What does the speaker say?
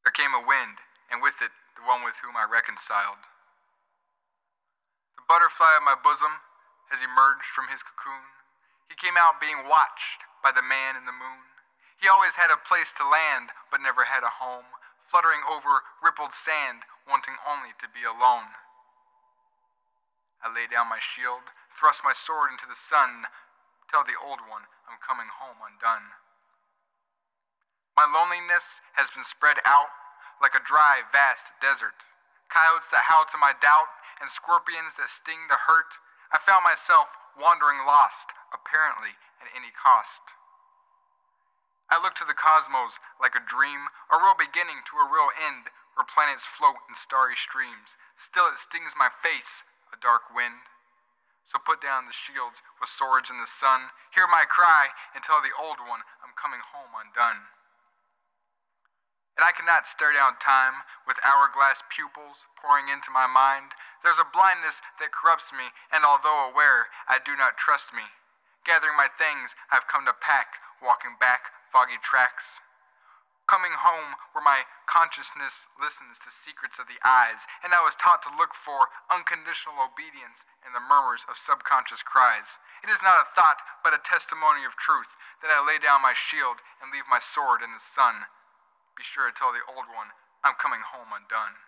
There came a wind, and with it the one with whom I reconciled. The butterfly of my bosom has emerged from his cocoon. He came out being watched by the man in the moon. He always had a place to land, but never had a home, fluttering over rippled sand, wanting only to be alone. I lay down my shield, thrust my sword into the sun, tell the old one I'm coming home undone. My loneliness has been spread out like a dry, vast desert. Coyotes that howl to my doubt, and scorpions that sting to hurt. I found myself wandering lost, apparently at any cost. I look to the cosmos like a dream, a real beginning to a real end, where planets float in starry streams. Still it stings my face, a dark wind. So put down the shields with swords in the sun, hear my cry, and tell the old one I'm coming home undone. And I cannot stare down time with hourglass pupils pouring into my mind. There's a blindness that corrupts me, and although aware, I do not trust me. Gathering my things, I've come to pack, walking back foggy tracks. Coming home where my consciousness listens to secrets of the eyes, and I was taught to look for unconditional obedience in the murmurs of subconscious cries. It is not a thought, but a testimony of truth, that I lay down my shield and leave my sword in the sun. Be sure to tell the old one I'm coming home undone.